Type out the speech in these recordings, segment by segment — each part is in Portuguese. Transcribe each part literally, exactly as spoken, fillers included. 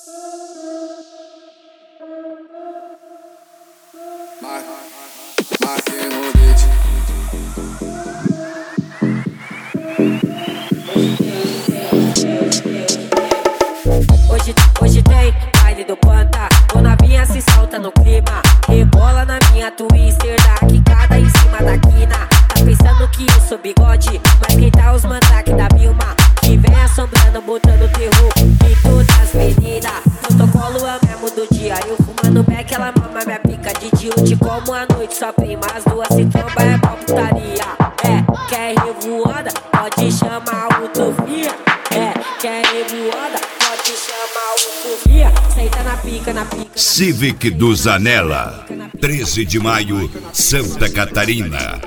Hoje, hoje tem baile do Panta, o novinha se solta no clima, rebola na minha twister, da quicada em cima da quina. Tá pensando que eu sou bigode, mas quem tá os mandrake da Vilma, que vem assombrando, botando terror em todas as meninas. Protocolo é o mesmo do dia, eu fumando beck, ela mama minha pica. De dia eu te como à noite, só prima, as duas se tromba, é pau putaria. É, quer revoada? Pode chamar o Tufia. É, quer revoada? Pode chamar o Tufia. Senta na pica, na pica, na Civic do Zanella, treze de maio, Santa Catarina.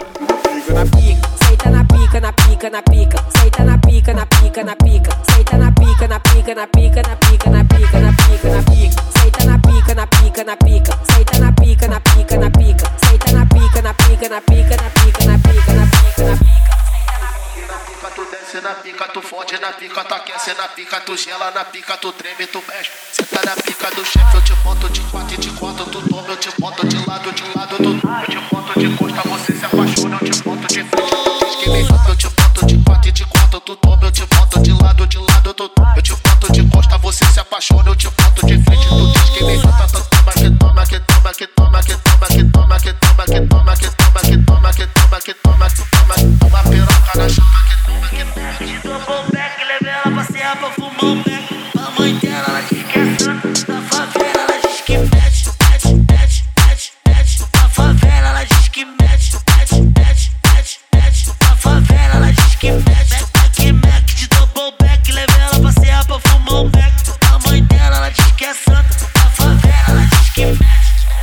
Senta na pica, na pica, na pica. Senta na pica, na pica, na pica. Senta na pica, na pica, na pica, na pica, na pica, na pica, na pica. Senta na pica, na pica, na pica. Senta na pica, na pica, na pica. Senta na pica, na pica, na pica, na pica, na pica, na pica, na pica. Tu desce na pica, tu fode na pica, tu aquece na pica, tu gela na pica, tu treme, tu mexe. Cê tá na pica do chefe, eu te boto de quatro e de quatro, tu toma, eu te boto de lado, de lado, tu eu te boto de costa, você se apaixona, eu te boto de frente, tu diz que me mata, eu te boto de quatro e de quatro, tu toma, eu te boto de lado, de lado, tu eu te boto de costa, você se apaixona, eu te boto de frente, tu diz que me mata, tu toma, que toma, que toma, que toma, que toma, que toma, que toma, que toma, que toma, que toma, que toma, que toma, que toma, toma piroca na chama, que toma, que toma. Te dou um beck, levei ela pra serra pra fumar um beck. A mãe dela, ela diz que é santa. Na favela, ela diz que mete, mete, mete, mete, mete. Na favela, ela diz que mete, mete, mete, mete, mete. Na favela, ela diz que mete. Mac, Mac, te dou um beck, levei ela pra serra pra fumar um beck. A mãe dela, ela diz que é santa. Na favela, ela diz que mete.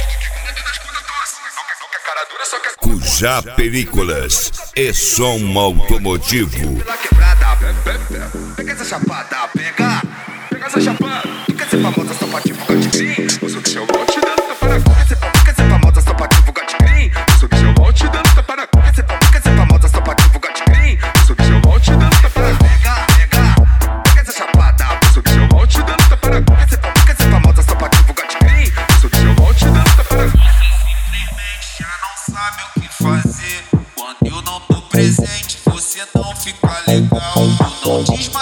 Cujá Películas e som automotivo. Pela quebrada, pega essa chapada, pega, pega essa chapada. Tu quer ser famosa só pra divulgar de mim? Eu sou bicho, eu vou te dando tapa na cara. Tu quer ser famosa só pra divulgar de mim? Eu sou bicho, eu vou te dando tapa na cara. Tu quer ser famosa só pra divulgar de mim? Eu sou bicho, eu vou te dando tapa na cara. Pega, pega, pega essa chapada. Eu sou bicho, eu vou te dando tapa na cara. Tu quer ser famosa só pra divulgar de mim? Eu sou bicho, eu vou te dando tapa na cara. Simplesmente já não sabe o que fazer. Quando eu não tô presente, você não fica legal. Tu não diz mais